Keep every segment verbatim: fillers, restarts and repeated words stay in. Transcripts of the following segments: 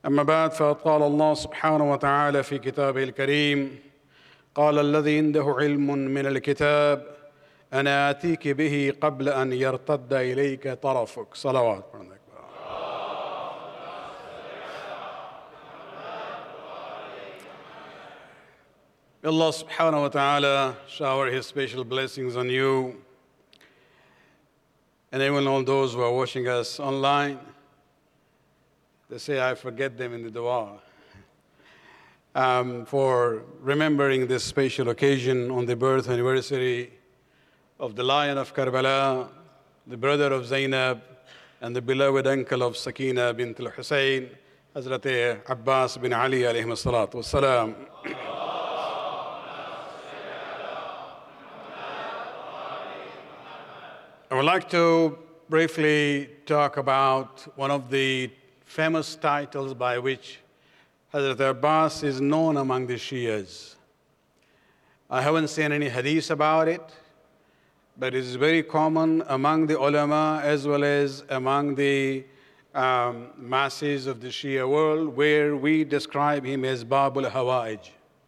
أما بعد فقال الله سبحانه وتعالى في كتابه الكريم قال الذي عنده علم من الكتاب أنا آتيك به قبل أن يرتد إليك طرفك صلوات. Allah subhanahu wa ta'ala shower His special blessings on you and even all those who are watching us online. They say I forget them in the dua. Um, for remembering this special occasion on the birth anniversary of the Lion of Karbala, the brother of Zainab, and the beloved uncle of Sakina bint al-Hussein, Hazrat Abbas bin Ali alayhi salatu wassalam. I would like to briefly talk about one of the famous titles by which Hazrat Abbas is known among the Shias. I haven't seen any hadith about it, but it is very common among the ulama as well as among the um, masses of the Shia world, where we describe him as Babul Hawaij.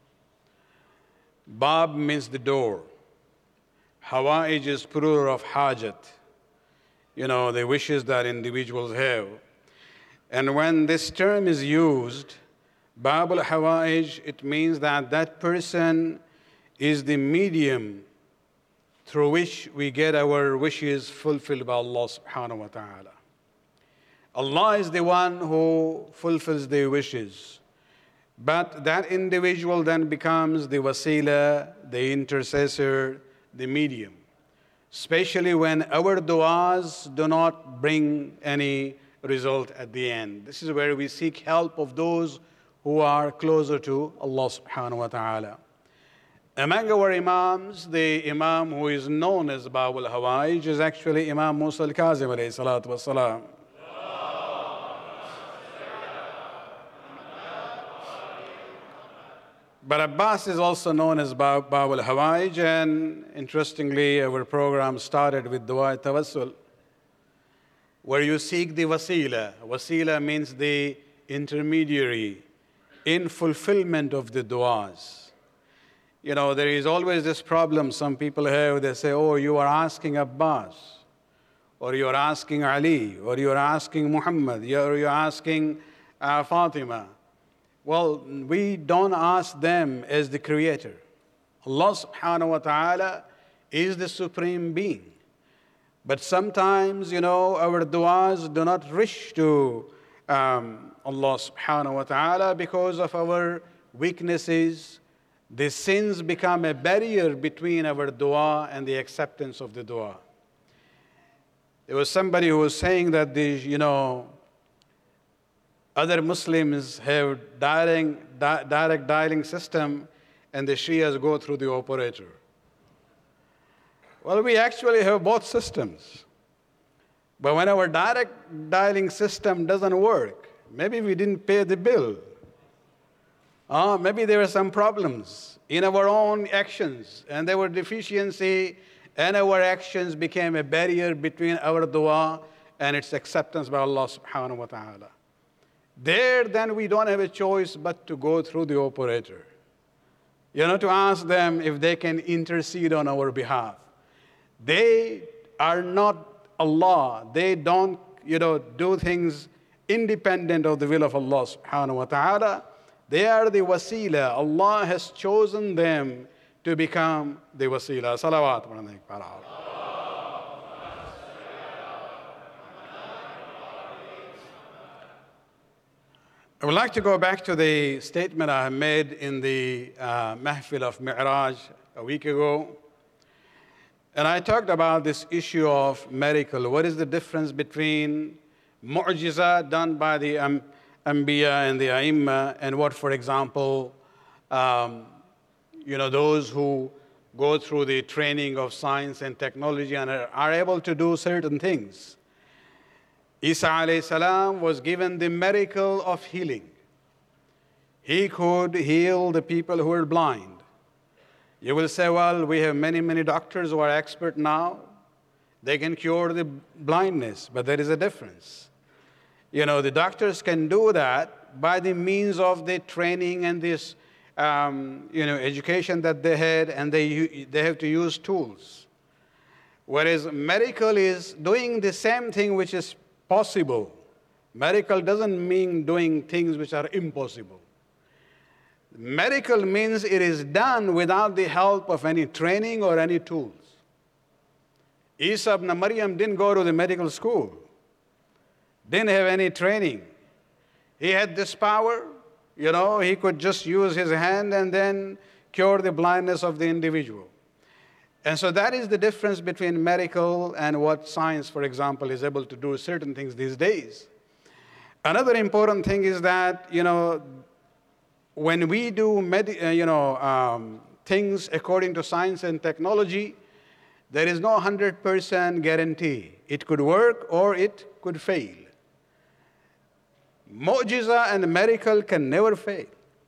Bab means the door. Hawaij is plural of hajat, you know, the wishes that individuals have. And when this term is used, Babul Hawaij, it means that that person is the medium through which we get our wishes fulfilled by Allah subhanahu wa ta'ala. Allah is the one who fulfills the wishes, but that individual then becomes the wasila, the intercessor, the medium, especially when our du'as do not bring any result at the end. This is where we seek help of those who are closer to Allah subhanahu wa ta'ala. Among our imams, the imam who is known as Babul Hawaij is actually Imam Musa al-Kazim alayhi salatu wassalam. But Abbas is also known as Babul Hawaij, and interestingly, our program started with Dua Tawassul, where you seek the wasila. Wasila means the intermediary in fulfillment of the du'as. You know, there is always this problem some people have. They say, oh, you are asking Abbas, or you are asking Ali, or you are asking Muhammad, or you are asking uh, Fatima. Well, we don't ask them as the creator. Allah subhanahu wa ta'ala is the supreme being. But sometimes, you know, our du'as do not reach to um, Allah subhanahu wa ta'ala because of our weaknesses. The sins become a barrier between our dua and the acceptance of the dua. There was somebody who was saying that the, you know, other Muslims have direct, di direct dialing system and the Shias go through the operator. Well, we actually have both systems. But when our direct dialing system doesn't work, maybe we didn't pay the bill. Uh, maybe there were some problems in our own actions, and there were deficiency, and our actions became a barrier between our dua and its acceptance by Allah subhanahu wa ta'ala. There, then, we don't have a choice but to go through the operator. You know, to ask them if they can intercede on our behalf. They are not Allah. They don't, you know, do things independent of the will of Allah subhanahu wa ta'ala. They are the wasila. Allah has chosen them to become the wasila. Salawat. I would like to go back to the statement I made in the uh, Mahfil of Mi'raj a week ago. And I talked about this issue of miracle. What is the difference between mu'jiza done by the um, Anbiya and the A'imma, and what, for example, um, you know, those who go through the training of science and technology and are, are able to do certain things. Isa alayhi salam was given the miracle of healing. He could heal the people who were blind. You will say, well, we have many, many doctors who are expert now. They can cure the blindness, but there is a difference. You know, the doctors can do that, by the means of the training and this um, you know, education that they had, and they, they have to use tools. Whereas miracle is doing the same thing which is possible. Miracle doesn't mean doing things which are impossible. Miracle means it is done without the help of any training or any tools. Isa ibn Maryam didn't go to the medical school, didn't have any training. He had this power, you know, he could just use his hand and then cure the blindness of the individual. And so that is the difference between miracle and what science, for example, is able to do certain things these days. Another important thing is that, you know, when we do med uh, you know, um, things according to science and technology, there is no one hundred percent guarantee. It could work or it could fail. Mu'jiza and miracle can never fail.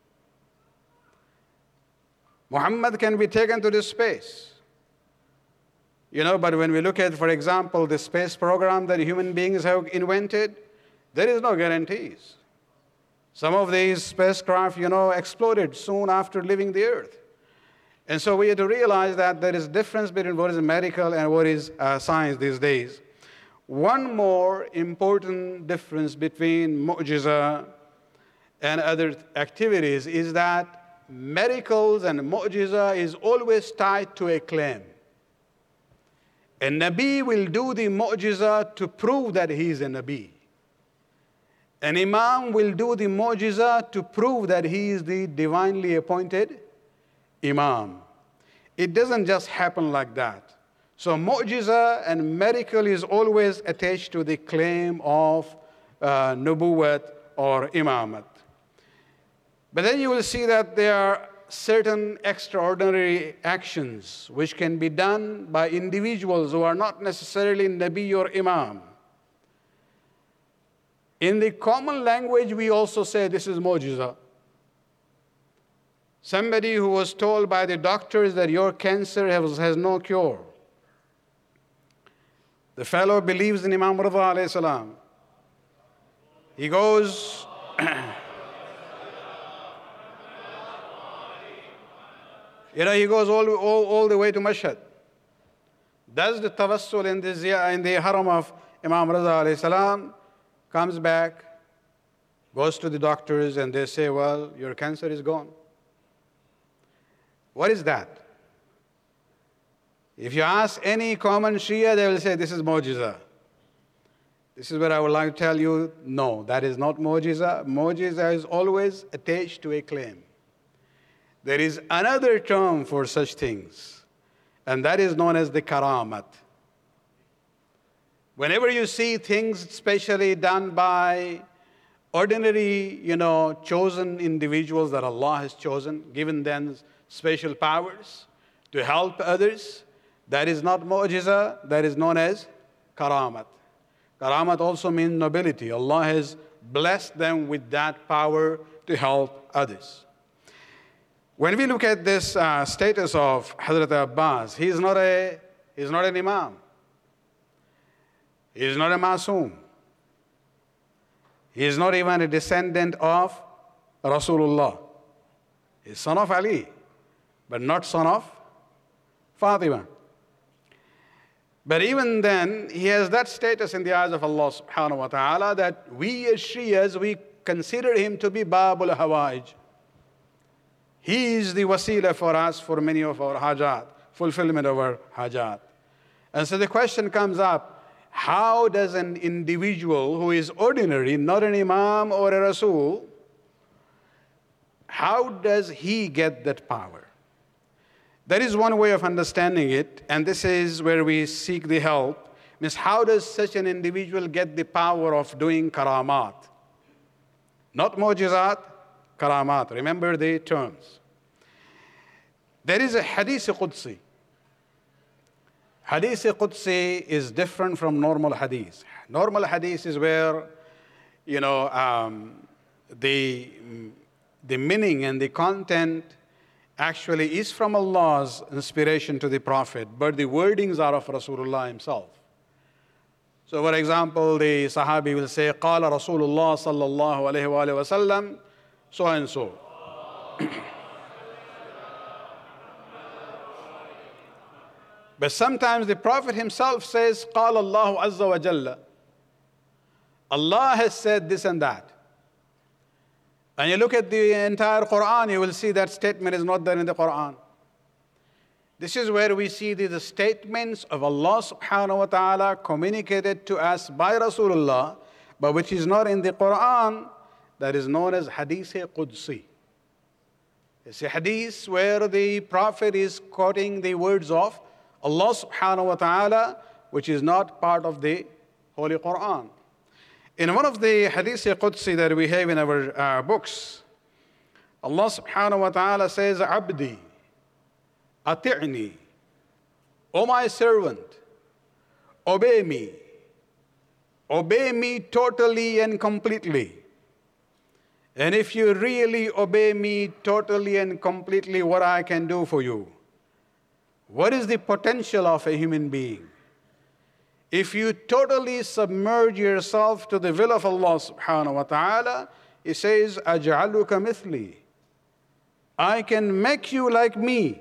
Muhammad can be taken to this space. You know, but when we look at, for example, the space program that human beings have invented, there is no guarantees. Some of these spacecraft, you know, exploded soon after leaving the Earth. And so we have to realize that there is a difference between what is miracle and what is uh, science these days. One more important difference between mu'jiza and other activities is that miracles and mu'jiza is always tied to a claim. A Nabi will do the mu'jiza to prove that he is a Nabi. An Imam will do the mu'jiza to prove that he is the divinely appointed Imam. It doesn't just happen like that. So mu'jiza and miracle is always attached to the claim of uh, nubuwwat or imamat. But then you will see that there are certain extraordinary actions which can be done by individuals who are not necessarily Nabi or Imam. In the common language, we also say this is mu'jiza. Somebody who was told by the doctors that your cancer has, has no cure. The fellow believes in Imam Rida alayhi salam. He goes, you know, he goes all, all, all the way to Mashhad. Does the tawassul in the, in the haram of Imam Rida alayhi salam, comes back, goes to the doctors, and they say, well, your cancer is gone. What is that? If you ask any common Shia, they will say, this is mu'jiza. This is where I would like to tell you, no, that is not mu'jiza. Mu'jiza is always attached to a claim. There is another term for such things, and that is known as the karamat. Whenever you see things specially done by ordinary, you know, chosen individuals that Allah has chosen, given them special powers to help others, that is not mu'jiza, that is known as karamat. Karamat also means nobility. Allah has blessed them with that power to help others. When we look at this uh, status of Hazrat Abbas, he is not a, he is not an imam. He is not a masoom. He is not even a descendant of Rasulullah. He is son of Ali, but not son of Fatima. But even then, he has that status in the eyes of Allah subhanahu wa ta'ala that we as Shias, we consider him to be Babul Hawaij. He is the wasila for us for many of our hajat, fulfillment of our hajat. And so the question comes up, how does an individual who is ordinary, not an imam or a rasul, how does he get that power? There is one way of understanding it, and this is where we seek the help. Means how does such an individual get the power of doing karamat? Not mu'jizat, karamat. Remember the terms. There is a hadith Qudsi. Hadith Qudsi is different from normal hadith. Normal hadith is where, you know, um, the, the meaning and the content actually is from Allah's inspiration to the Prophet, but the wordings are of Rasulullah himself. So for example, the Sahabi will say, قال رسول الله صلى الله عليه وآله وسلم, so and so. But sometimes the Prophet himself says, قال الله عز وجل. Allah has said this and that. And you look at the entire Quran, you will see that statement is not there in the Quran. This is where we see the, the statements of Allah subhanahu wa ta'ala communicated to us by Rasulullah, but which is not in the Quran, that is known as Hadith Qudsi. It's a hadith where the Prophet is quoting the words of Allah subhanahu wa ta'ala, which is not part of the Holy Quran. In one of the Hadith Qudsi that we have in our uh, books, Allah subhanahu wa ta'ala says, Abdi, ati'ni, O my servant, obey me. Obey me totally and completely. And if you really obey me totally and completely, what I can do for you? What is the potential of a human being? If you totally submerge yourself to the will of Allah subhanahu wa ta'ala, He says, أَجْعَلُكَ مِثْلِي, I can make you like me.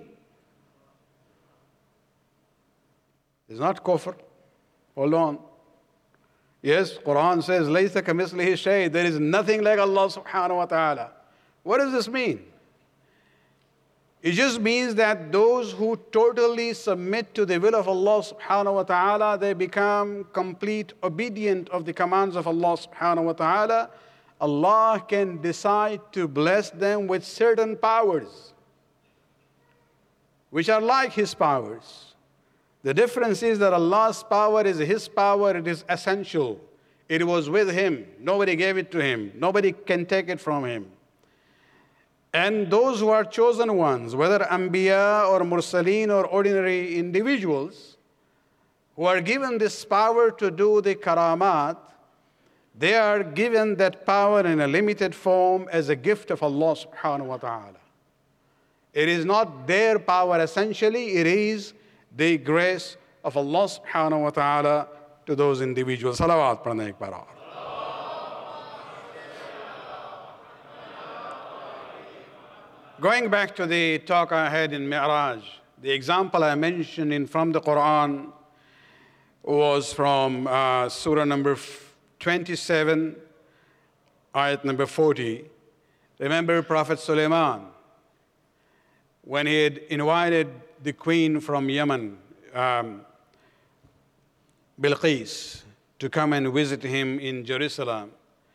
It's not kufr. Hold on. Yes, Quran says, لَيْسَ كَمِثْلِهِ شَيْءٍ, there is nothing like Allah subhanahu wa ta'ala. What does this mean? It just means that those who totally submit to the will of Allah subhanahu wa ta'ala, they become complete obedient of the commands of Allah subhanahu wa ta'ala. Allah can decide to bless them with certain powers, which are like His powers. The difference is that Allah's power is His power, it is essential. It was with Him. Nobody gave it to Him. Nobody can take it from Him. And those who are chosen ones, whether Anbiya or Mursaleen or ordinary individuals, who are given this power to do the karamat, they are given that power in a limited form as a gift of Allah subhanahu wa ta'ala. It is not their power essentially, it is the grace of Allah subhanahu wa ta'ala to those individuals. Salawat padhna ek baar aur. Going back to the talk I had in Mi'raj, the example I mentioned in from the Quran was from uh, Surah number twenty-seven, ayat number forty. Remember Prophet Sulaiman, when he had invited the queen from Yemen, um, Bilqis, to come and visit him in Jerusalem.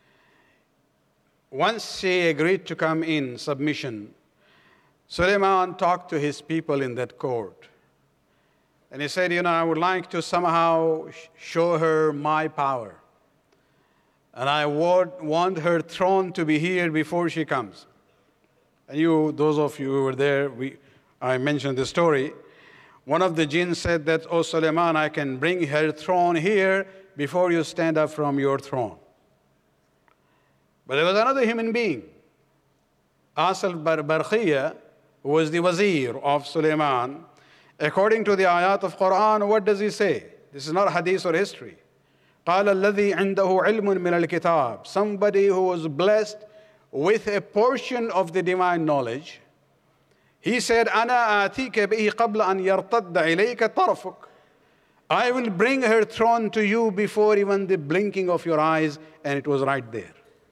Once she agreed to come in submission, Sulaiman talked to his people in that court. And he said, you know, I would like to somehow show her my power. And I would want her throne to be here before she comes. And you, those of you who were there, we, I mentioned the story. One of the jinn said that, oh, Sulaiman, I can bring her throne here before you stand up from your throne. But there was another human being, Asal Barkhiyya, who was the wazir of Sulaiman. According to the ayat of Quran, what does he say? This is not hadith or history. قَالَ الَّذِي عِنْدَهُ عِلْمٌ مِّنَ الْكِتَابِ, somebody who was blessed with a portion of the divine knowledge. He said, أَنَا آتِيكَ بِهِ قَبْلَ أَنْ يَرْتَدَّ إِلَيْكَ طَرْفُكَ, I will bring her throne to you before even the blinking of your eyes, and it was right there.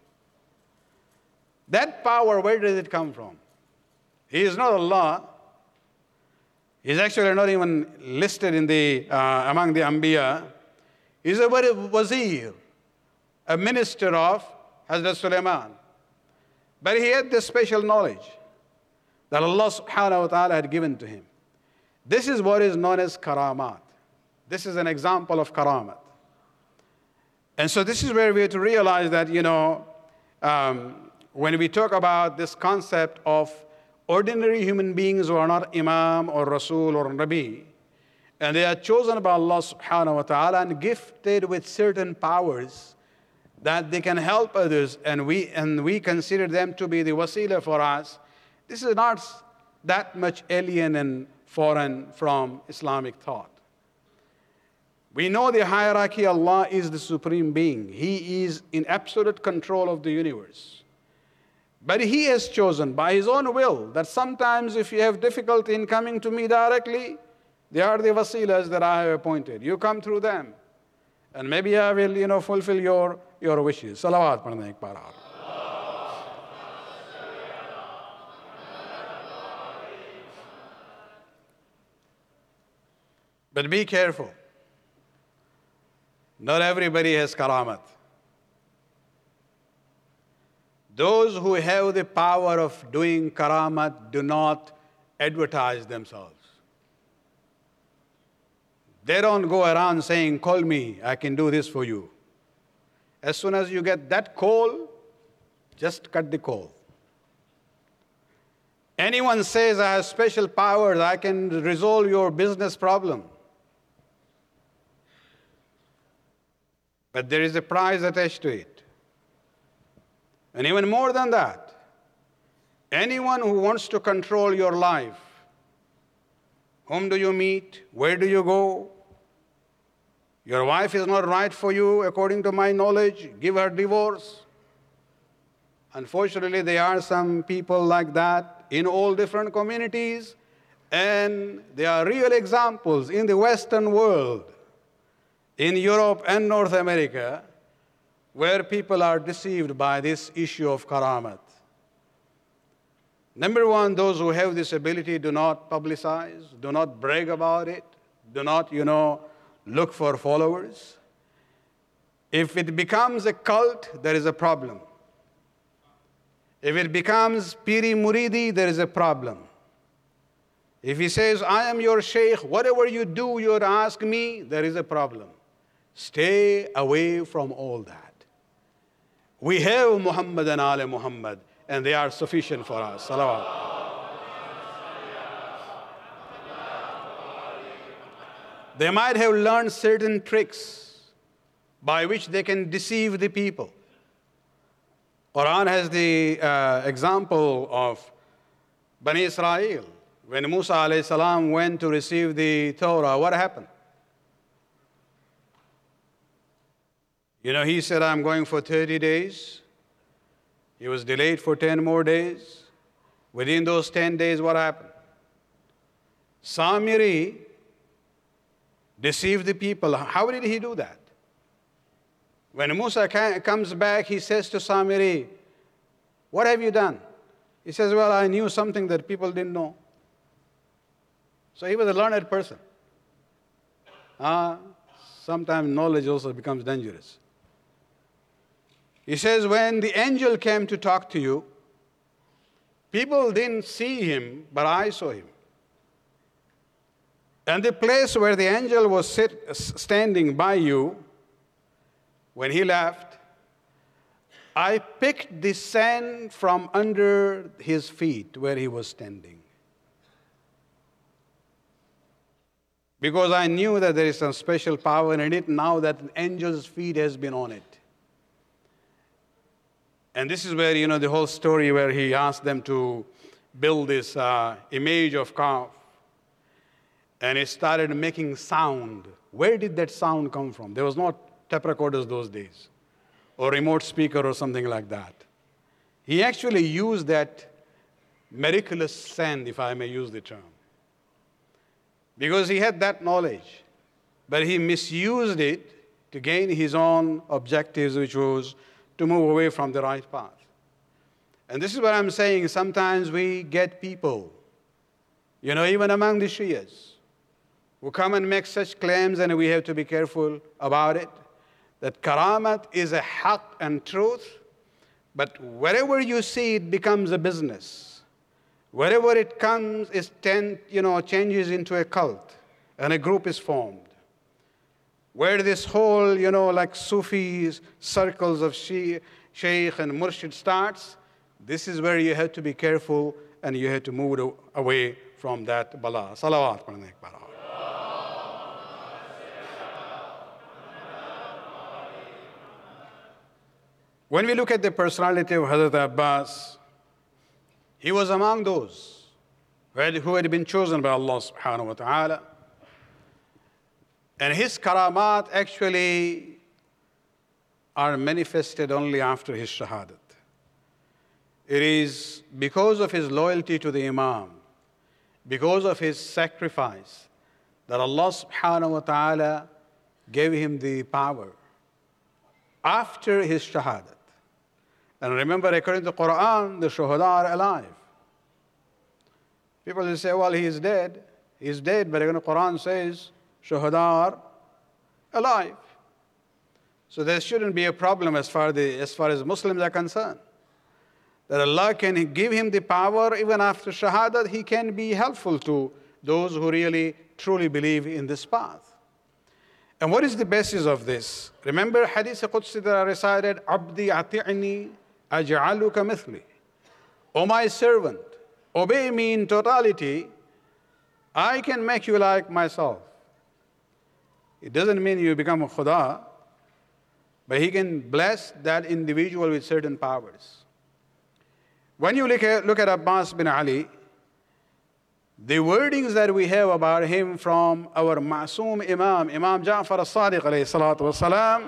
That power, where does it come from? He is not Allah. He is actually not even listed in the, uh, among the Anbiya. He is a very wazir, a minister of Hazrat Sulaiman. But he had this special knowledge that Allah subhanahu wa ta'ala had given to him. This is what is known as karamat. This is an example of karamat. And so this is where we have to realize that, you know, um, when we talk about this concept of ordinary human beings who are not Imam or Rasul or Nabi, and they are chosen by Allah subhanahu wa ta'ala and gifted with certain powers that they can help others, and we, and we consider them to be the wasila for us, this is not that much alien and foreign from Islamic thought. We know the hierarchy. Allah is the supreme being. He is in absolute control of the universe. But He has chosen by His own will that sometimes if you have difficulty in coming to me directly, they are the wasilas that I have appointed. You come through them. And maybe I will, you know, fulfill your, your wishes. Salawat padhna ek baar aap. But be careful. Not everybody has karamat. Those who have the power of doing karamat do not advertise themselves. They don't go around saying, call me, I can do this for you. As soon as you get that call, just cut the call. Anyone says, I have special powers, I can resolve your business problem. But there is a price attached to it. And even more than that, anyone who wants to control your life, whom do you meet? Where do you go? Your wife is not right for you, according to my knowledge. Give her divorce. Unfortunately, there are some people like that in all different communities, and there are real examples in the Western world, in Europe and North America, where people are deceived by this issue of karamat. Number one, those who have this ability do not publicize, do not brag about it, do not, you know, look for followers. If it becomes a cult, there is a problem. If it becomes piri muridi, there is a problem. If he says, I am your sheikh, whatever you do, you ask me, there is a problem. Stay away from all that. We have Muhammad and Ali Muhammad, and they are sufficient for us. Salawat. They might have learned certain tricks by which they can deceive the people. Quran has the uh, example of Bani Israel. When Musa alayhi salam went to receive the Torah, what happened? You know, he said, I'm going for thirty days. He was delayed for ten more days. Within those ten days, what happened? Samiri deceived the people. How did he do that? When Musa comes back, he says to Samiri, what have you done? He says, well, I knew something that people didn't know. So he was a learned person. Uh, sometimes knowledge also becomes dangerous. He says, when the angel came to talk to you, people didn't see him, but I saw him. And the place where the angel was sit, standing by you, when he left, I picked the sand from under his feet where he was standing. Because I knew that there is some special power in it now that an angel's feet has been on it. And this is where, you know, the whole story where he asked them to build this uh, image of calf. And it started making sound. Where did that sound come from? There was not tape recorders those days, or remote speaker or something like that. He actually used that miraculous sand, if I may use the term, because he had that knowledge, but he misused it to gain his own objectives, which was to move away from the right path. And this is what I'm saying. Sometimes we get people, you know, even among the Shias, who come and make such claims, and we have to be careful about it, that karamat is a haqq and truth, but wherever you see it becomes a business. Wherever it comes, it tend, you know, changes into a cult, and a group is formed. Where this whole, you know, like Sufis, circles of Sheikh and Murshid starts, this is where you have to be careful, and you have to move away from that bala. Salawat padhna ek baar. When we look at the personality of Hazrat Abbas, he was among those who had, who had been chosen by Allah subhanahu wa ta'ala. And his karamat actually are manifested only after his shahadat. It is because of his loyalty to the Imam, because of his sacrifice, that Allah subhanahu wa ta'ala gave him the power after his shahadat. And remember, according to the Quran, the shuhada are alive. People will say, well, he is dead. He is dead, but again, the Quran says, shuhada are alive. So there shouldn't be a problem as far, the, as far as Muslims are concerned. That Allah can give him the power even after shahadat, he can be helpful to those who really truly believe in this path. And what is the basis of this? Remember Hadith Qudsi that I recited, Abdi ati'ni aj'aluka mithli. O my servant, obey me in totality, I can make you like myself. It doesn't mean you become a khuda, but he can bless that individual with certain powers. When you look at, look at Abbas bin Ali, the wordings that we have about him from our Ma'soom Imam, Imam Ja'far as-Sadiq alayhi salatu wasalam,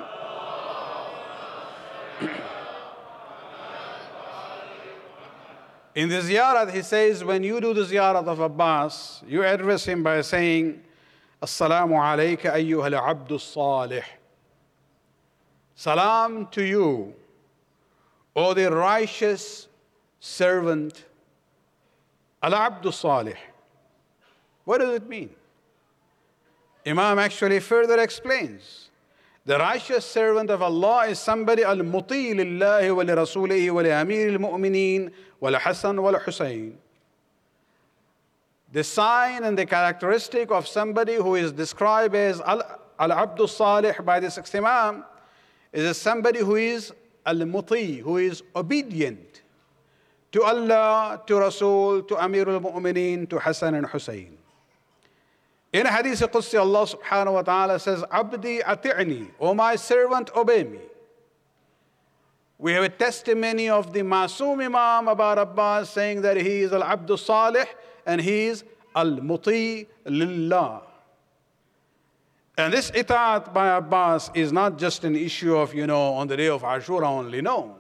in the ziyarat he says, when you do the ziyarat of Abbas, you address him by saying, Assalamu alayka ayyuha al-abdu salih. Salam to you, O the righteous servant, al-abdu salih. What does it mean? Imam actually further explains. The righteous servant of Allah is somebody al-muti lillahi wa li rasulihi wa li amir al-mu'mineen wa li Hasan wa li Husayn. The sign and the characteristic of somebody who is described as al-abdu salih by the sixth Imam is somebody who is al-muti, who is obedient to Allah, to Rasul, to Amir al-Mu'mineen, to Hasan and Husayn. In Hadith Qudsi, Allah subhanahu wa ta'ala says, Abdi ati'ni, O my servant, obey me. We have a testimony of the Ma'soom Imam about Abbas saying that he is al-Abdu Salih and he is al-Muti lillah. And this itaat by Abbas is not just an issue of, you know, on the day of Ashura only, no.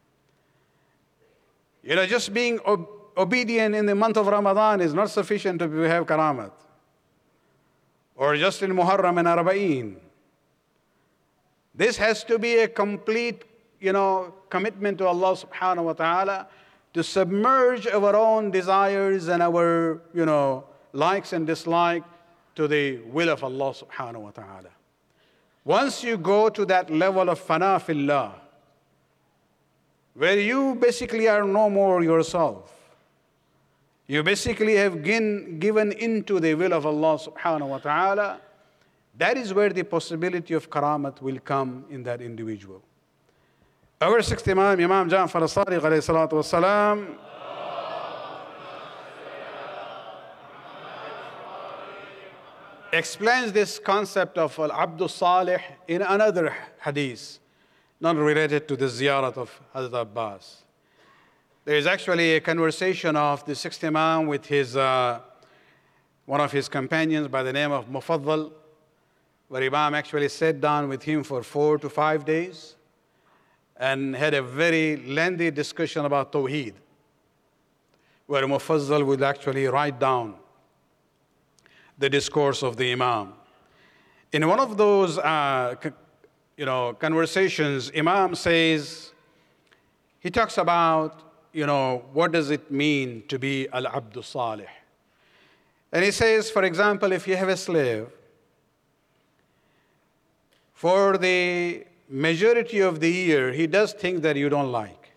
You know, just being ob obedient in the month of Ramadan is not sufficient to have karamat. Or just in Muharram and Arba'een. This has to be a complete, you know, commitment to Allah subhanahu wa ta'ala to submerge our own desires and our, you know, likes and dislikes to the will of Allah subhanahu wa ta'ala. Once you go to that level of fana fillah, where you basically are no more yourself, you basically have given into the will of Allah subhanahu wa ta'ala, that is where the possibility of karamat will come in that individual. Our sixth Imam, Imam Ja'far as-Sadiq alayhi salatu wasalam, explains this concept of al-Abdu Salih in another hadith, not related to the ziyarat of Hazrat Abbas. There is actually a conversation of the sixth Imam with his, uh, one of his companions by the name of Mufaddal, where Imam actually sat down with him for four to five days and had a very lengthy discussion about Tawheed, where Mufaddal would actually write down the discourse of the Imam. In one of those uh, you know, conversations, Imam says, he talks about, you know, what does it mean to be al-Abdu Salih? And he says, for example, if you have a slave, for the majority of the year, he does things that you don't like.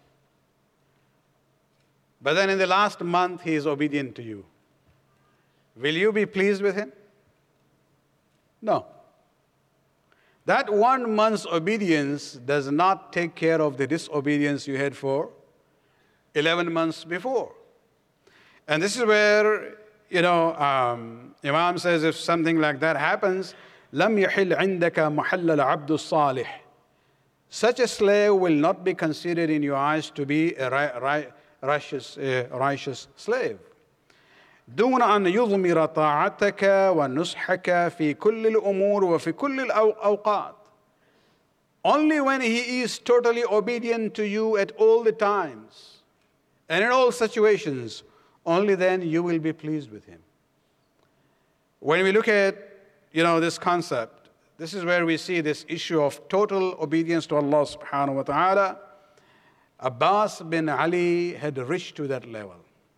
But then in the last month, he is obedient to you. Will you be pleased with him? No. That one month's obedience does not take care of the disobedience you had for eleven months before. And this is where, you know, um, Imam says if something like that happens, لَمْ يَحِلْ عِنْدَكَ مَحَلَّ الْعَبْدُ الصَّالِحِ. Such a slave will not be considered in your eyes to be a righteous, a righteous slave. دون أن يضمر طاعتك ونصحك في كل الأمور وفي كل الأوقات. Only when he is totally obedient to you at all the times and in all situations, only then you will be pleased with him. When we look at, you know, this concept, this is where we see this issue of total obedience to Allah subhanahu wa ta'ala. Abbas bin Ali had reached to that level.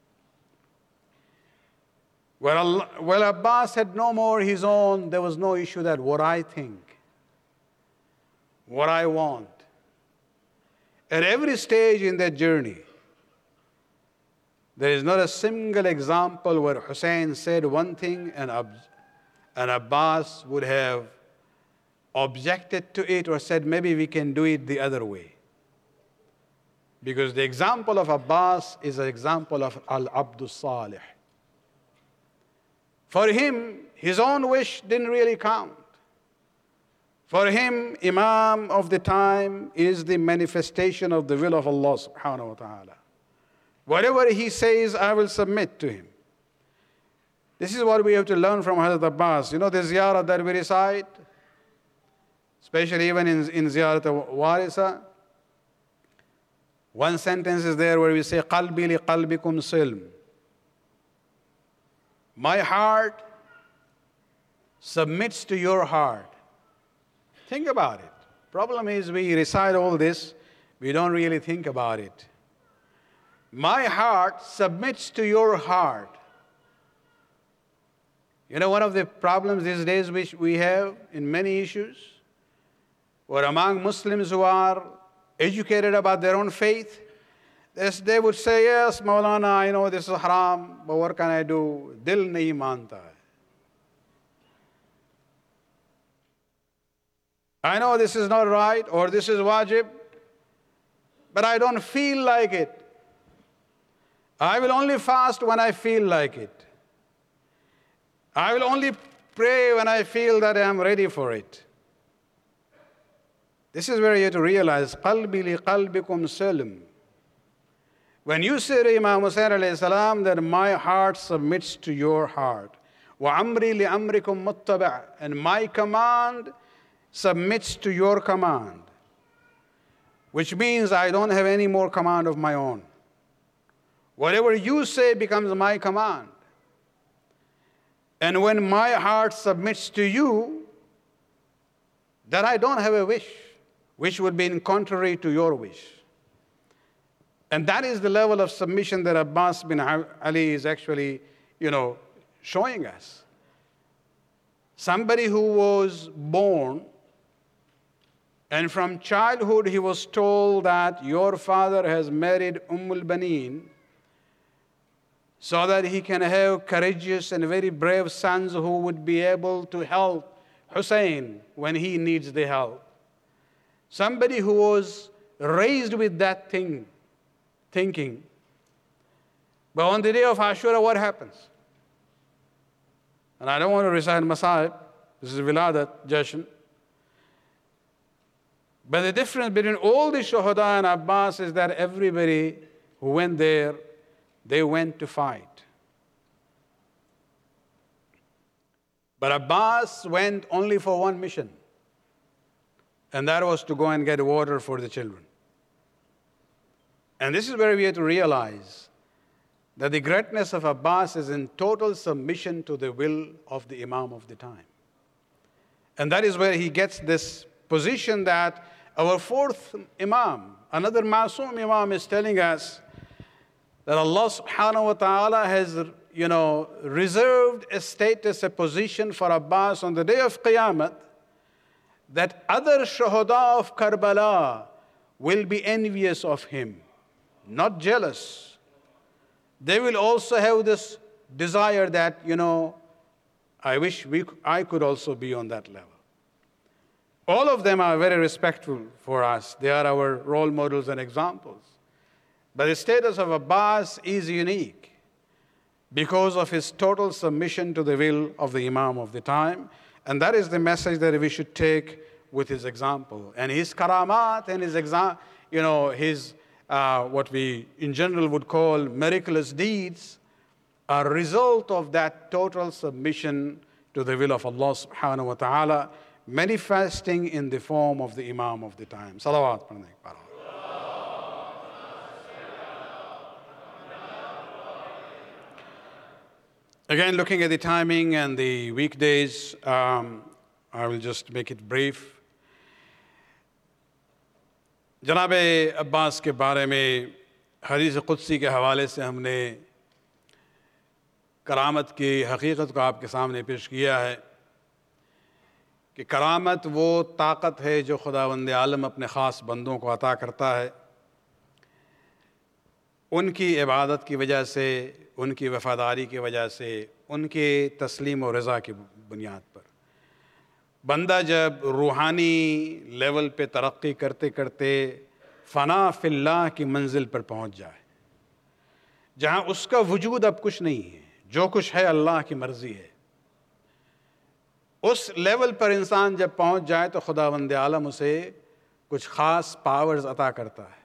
Well, well, Abbas had no more his own, there was no issue that what I think, what I want. At every stage in that journey, there is not a single example where Hussein said one thing and, Ab- and Abbas would have objected to it or said, maybe we can do it the other way. Because the example of Abbas is an example of Al-Abdus Salih. For him, his own wish didn't really count. For him, Imam of the time is the manifestation of the will of Allah subhanahu wa ta'ala. Whatever he says, I will submit to him. This is what we have to learn from Hazrat Abbas. You know the ziyarah that we recite, especially even in, in Ziyarat Warisa, one sentence is there where we say, قَلْبِي لِقَلْبِكُمْ silm. My heart submits to your heart. Think about it. Problem is we recite all this, we don't really think about it. My heart submits to your heart. You know, one of the problems these days which we have in many issues, where among Muslims who are educated about their own faith, they would say, yes, Maulana, I know this is haram, but what can I do? Dil nahi manta hai. I know this is not right, or this is wajib, but I don't feel like it. I will only fast when I feel like it. I will only pray when I feel that I am ready for it. This is where you have to realize, قَلْبِ لِقَلْبِكُمْ سَلْمٌ. When you say to Imam Hussain alayhi salam that my heart submits to your heart, وَعَمْرِي لِأَمْرِكُمْ مُتَّبَعٌ, and my command submits to your command, which means I don't have any more command of my own. Whatever you say becomes my command. And when my heart submits to you, then I don't have a wish, which would be in contrary to your wish. And that is the level of submission that Abbas bin Ali is actually, you know, showing us. Somebody who was born, and from childhood he was told that your father has married Ummul Baneen, so that he can have courageous and very brave sons who would be able to help Hussein when he needs the help. Somebody who was raised with that thing, thinking. But on the day of Ashura, what happens? And I don't want to recite Masaib, this is Wiladat, Jashan. But the difference between all the Shuhada and Abbas is that everybody who went there, they went to fight. But Abbas went only for one mission, and that was to go and get water for the children. And this is where we have to realize that the greatness of Abbas is in total submission to the will of the Imam of the time. And that is where he gets this position that our fourth Imam, another Masoom Imam, is telling us that Allah subhanahu wa ta'ala has, you know, reserved a status, a position for Abbas on the day of Qiyamah, that other Shuhada of Karbala will be envious of him, not jealous. They will also have this desire that, you know, I wish we, I could also be on that level. All of them are very respectful for us. They are our role models and examples. But the status of Abbas is unique because of his total submission to the will of the Imam of the time. And that is the message that we should take with his example. And his karamat and his, exa- you know, his uh, what we in general would call miraculous deeds a result of that total submission to the will of Allah subhanahu wa ta'ala, manifesting in the form of the Imam of the time. Salawat padhne ke baad. Again, looking at the timing and the weekdays, um, I will just make it brief. جناب عباس کے بارے میں حدیث قدسی کے حوالے سے ہم نے کرامت کی حقیقت کو آپ کے سامنے پیش کیا ہے کہ کرامت وہ طاقت ہے جو خداوند عالم اپنے خاص بندوں کو عطا کرتا ہے، ان کی عبادت کی وجہ سے، ان کی وفاداری کی وجہ سے، ان کے تسلیم و رضا کی بنیاد پر۔ بندہ جب روحانی لیول پہ ترقی کرتے کرتے فنا فی اللہ کی منزل پر پہنچ جائے، جہاں اس کا وجود اب کچھ نہیں ہے، جو کچھ ہے اللہ کی مرضی ہے، اس لیول پر انسان جب پہنچ جائے تو خداوند عالم اسے کچھ خاص پاورز عطا کرتا ہے،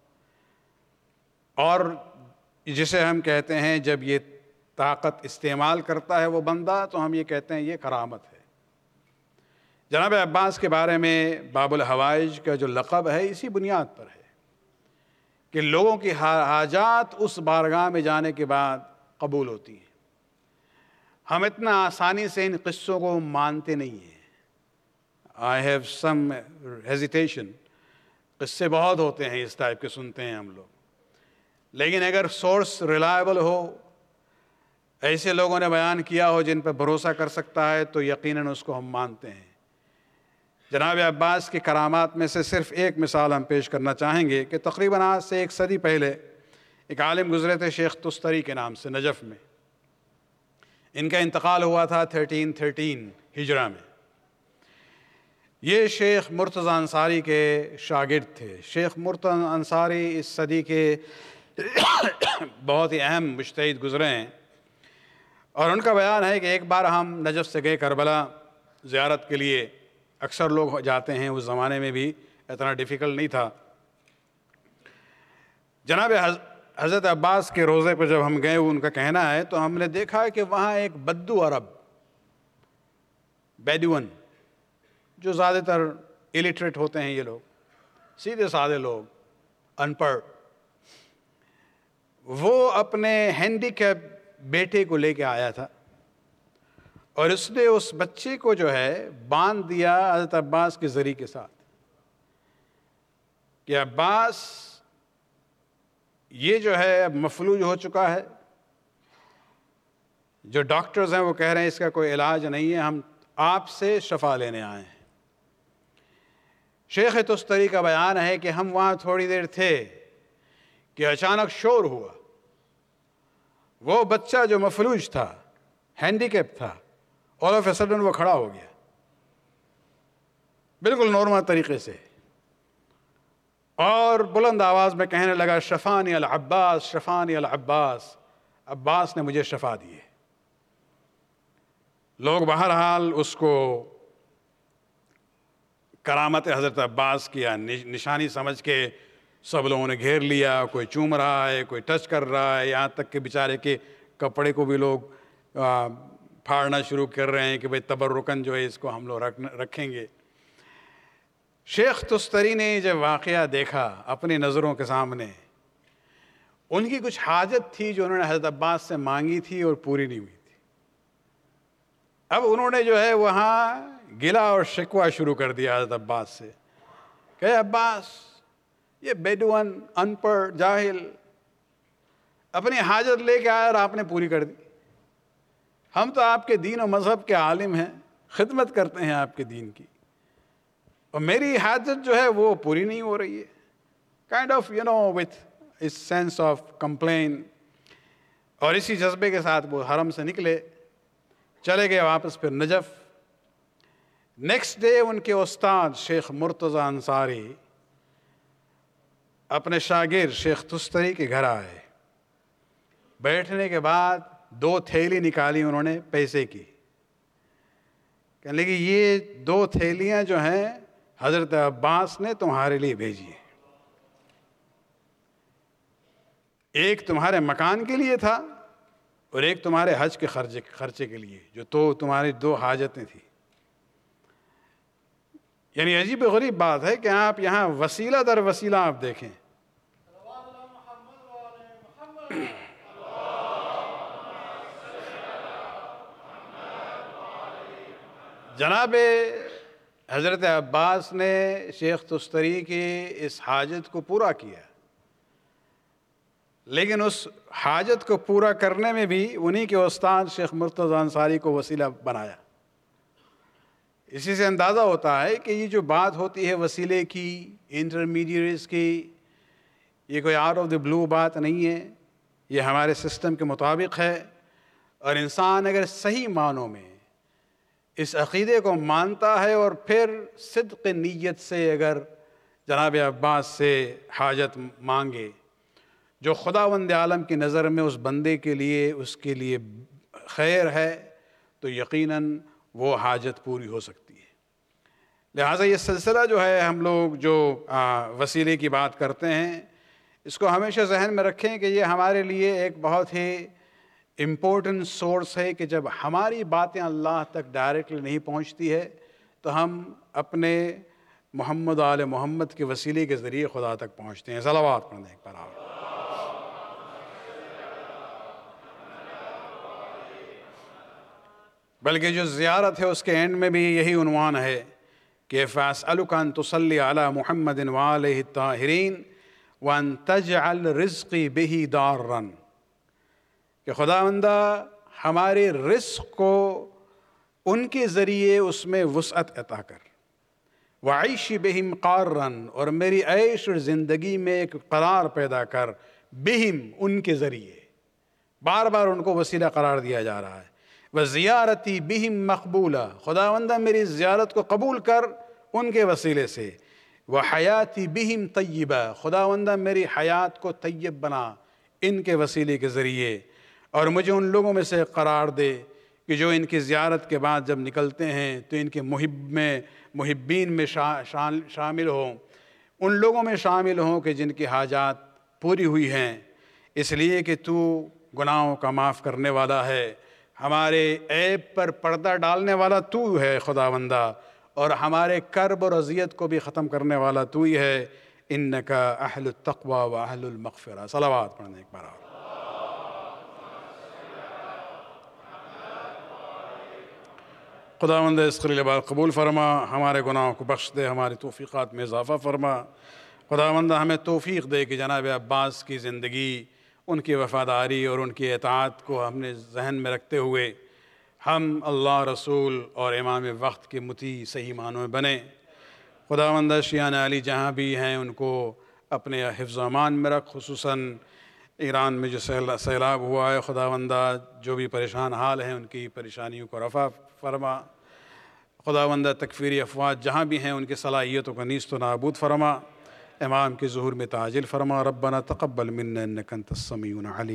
اور جسے ہم کہتے ہیں جب یہ طاقت استعمال کرتا ہے وہ بندہ، تو ہم یہ کہتے ہیں یہ کرامت ہے۔ جناب عباس کے بارے میں باب الحوائج کا جو لقب ہے اسی بنیاد پر ہے کہ لوگوں کی حاجات اس بارگاہ میں جانے کے بعد قبول ہوتی ہیں۔ ہم اتنا آسانی سے ان قصوں کو مانتے نہیں ہیں۔ آئی ہیو سم ہیزیٹیشن، قصے بہت ہوتے ہیں اس ٹائپ کے سنتے ہیں ہم لوگ، لیکن اگر سورس ریلائبل ہو، ایسے لوگوں نے بیان کیا ہو جن پہ بھروسہ کر سکتا ہے، تو یقیناً اس کو ہم مانتے ہیں۔ جناب عباس کی کرامات میں سے صرف ایک مثال ہم پیش کرنا چاہیں گے کہ تقریباً آج سے ایک صدی پہلے ایک عالم گزرے تھے شیخ تستری کے نام سے نجف میں۔ ان کا انتقال ہوا تھا تھرٹین تھرٹین ہجرہ میں۔ یہ شیخ مرتضی انصاری کے شاگرد تھے۔ شیخ مرتضی انصاری اس صدی کے بہت ہی اہم مجتہد گزرے ہیں، اور ان کا بیان ہے کہ ایک بار ہم نجف سے گئے کربلا زیارت کے لیے۔ اکثر لوگ جاتے ہیں، اس زمانے میں بھی اتنا ڈیفیکلٹ نہیں تھا۔ جناب حضرت عباس کے روضے پہ جب ہم گئے، ان کا کہنا ہے، تو ہم نے دیکھا کہ وہاں ایک بدو عرب، بیڈون، جو زیادہ تر الٹریٹ ہوتے ہیں، یہ لوگ سیدھے سادے لوگ، ان پڑھ، وہ اپنے ہینڈی کیپ بیٹے کو لے کے آیا تھا، اور اس نے اس بچے کو جو ہے باندھ دیا حضرت عباس کے ذریعے کے ساتھ کہ عباس یہ جو ہے اب مفلوج ہو چکا ہے، جو ڈاکٹرز ہیں وہ کہہ رہے ہیں اس کا کوئی علاج نہیں ہے، ہم آپ سے شفا لینے آئے ہیں۔ شیخ تستری کا بیان ہے کہ ہم وہاں تھوڑی دیر تھے کہ اچانک شور ہوا، وہ بچہ جو مفلوج تھا، ہینڈی کیپ تھا، آل آف اے سڈن وہ کھڑا ہو گیا بالکل نارمل طریقے سے، اور بلند آواز میں کہنے لگا شفانی العباس، شفانی العباس، عباس نے مجھے شفا دی ہے۔ لوگ بہرحال اس کو کرامت حضرت عباس کی نشانی سمجھ کے سب لوگوں نے گھیر لیا، کوئی چوم رہا ہے، کوئی ٹچ کر رہا ہے، یہاں تک کہ بیچارے کے کپڑے کو بھی لوگ پھاڑنا شروع کر رہے ہیں کہ بھئی تبرکن جو ہے اس کو ہم لوگ رکھیں گے۔ شیخ تستری نے جب واقعہ دیکھا اپنی نظروں کے سامنے، ان کی کچھ حاجت تھی جو انہوں نے حضرت عباس سے مانگی تھی اور پوری نہیں ہوئی تھی۔ اب انہوں نے جو ہے وہاں گلا اور شکوہ شروع کر دیا حضرت عباس سے کہ عباس، یہ بیڈون، ان پڑھ، جاہل اپنی حاجت لے کے آیا اور آپ نے پوری کر دی۔ ہم تو آپ کے دین و مذہب کے عالم ہیں، خدمت کرتے ہیں آپ کے دین کی، اور میری حاجت جو ہے وہ پوری نہیں ہو رہی ہے۔ Kind of you know with this sense of complain, اور اسی جذبے کے ساتھ وہ حرم سے نکلے، چلے گئے واپس پھر نجف۔ نیکسٹ ڈے ان کے استاد شیخ مرتضی انصاری اپنے شاگرد شیخ تستری کے گھر آئے۔ بیٹھنے کے بعد دو تھیلی نکالی انہوں نے پیسے کی، کہنے لگے یہ دو تھیلیاں جو ہیں حضرت عباس نے تمہارے لیے بھیجی ہیں، ایک تمہارے مکان کے لیے تھا اور ایک تمہارے حج کے خرچے خرچے کے لیے، جو تو تمہاری دو حاجتیں تھیں۔ یعنی عجیب و غریب بات ہے کہ آپ یہاں وسیلہ در وسیلہ آپ دیکھیں۔ جناب حضرت عباس نے شیخ تستری کی اس حاجت کو پورا کیا، لیکن اس حاجت کو پورا کرنے میں بھی انہی کے استاد شیخ مرتضی انصاری کو وسیلہ بنایا۔ اسی سے اندازہ ہوتا ہے کہ یہ جو بات ہوتی ہے وسیلے کی، انٹرمیڈیٹس کی، یہ کوئی آؤٹ آف دی بلو بات نہیں ہے، یہ ہمارے سسٹم کے مطابق ہے۔ اور انسان اگر صحیح معنوں میں اس عقیدے کو مانتا ہے اور پھر صدق نیت سے اگر جناب عباس سے حاجت مانگے جو خداوند عالم کی نظر میں اس بندے کے لیے اس کے لیے خیر ہے، تو یقیناً وہ حاجت پوری ہو سکتی ہے۔ لہٰذا یہ سلسلہ جو ہے، ہم لوگ جو وسیلے کی بات کرتے ہیں، اس کو ہمیشہ ذہن میں رکھیں کہ یہ ہمارے لیے ایک بہت ہی امپورٹنٹ سورس ہے کہ جب ہماری باتیں اللہ تک ڈائریکٹلی نہیں پہنچتی ہے تو ہم اپنے محمد آل محمد کے وسیلے کے ذریعے خدا تک پہنچتے ہیں۔ صلوات پڑھنے ایک بار آپ۔ بلکہ جو زیارت ہے اس کے اینڈ میں بھی یہی عنوان ہے کہ فَأَسْأَلُكَ أَن تُصَلِّ عَلَى مُحَمَّدٍ وَآلِهِ الطَّاهِرِينَ وَأَن تَجْعَلْ رِزْقِي بِهِ دَارًا، کہ خداوندہ ہمارے رزق کو ان کے ذریعے اس میں وسعت عطا کر، وَعَيْشِ بِهِمْ قَارًا، اور میری عیش اور زندگی میں ایک قرار پیدا کر، بہم ان کے ذریعے، بار بار ان کو وسیلہ قرار دیا جا رہا ہے۔ وَزِيَارَتِي بِهِمْ مَقْبُولًا، خداوندہ میری زیارت کو قبول کر ان کے وسیلے سے۔ وَحَيَاتِي بِهِمْ طَيِّبًا، خداوندہ میری حیات کو طیب بنا ان کے وسیلے کے ذریعے، اور مجھے ان لوگوں میں سے قرار دے کہ جو ان کی زیارت کے بعد جب نکلتے ہیں تو ان کے محب میں محبین میں شامل ہوں، ان لوگوں میں شامل ہوں کہ جن کی حاجات پوری ہوئی ہیں، اس لیے کہ تو گناہوں کا معاف کرنے والا ہے، ہمارے عیب پر پردہ ڈالنے والا تو ہے خداوندہ، اور ہمارے کرب اور اذیت کو بھی ختم کرنے والا تو ہی ہے۔ انکا اہل التقوی و اہل المغفرہ۔ صلوات پڑھنے ایک بار اور۔ خداوند اس قلیل بات قبول فرما، ہمارے گناہوں کو بخش دے، ہماری توفیقات میں اضافہ فرما۔ خداوند ہمیں توفیق دے کہ جناب عباس کی زندگی، ان کی وفاداری اور ان کی اطاعت کو ہم نے ذہن میں رکھتے ہوئے ہم اللہ، رسول اور امام وقت کے مطیع صحیح معنوں میں بنیں۔ خداوند شیعان علی جہاں بھی ہیں ان کو اپنے حفظ و امان میں رکھ، خصوصاً ایران میں جو سیلاب ہوا ہے، خداوندہ جو بھی پریشان حال ہیں ان کی پریشانیوں کو رفع فرما۔ خداوندہ تکفیری افواج جہاں بھی ہیں ان کی صلاحیتوں کو نیست و نابود فرما، امام کے ظہور میں تعجیل فرما۔ ربنا تقبل منا انک انت السمیع العلیم۔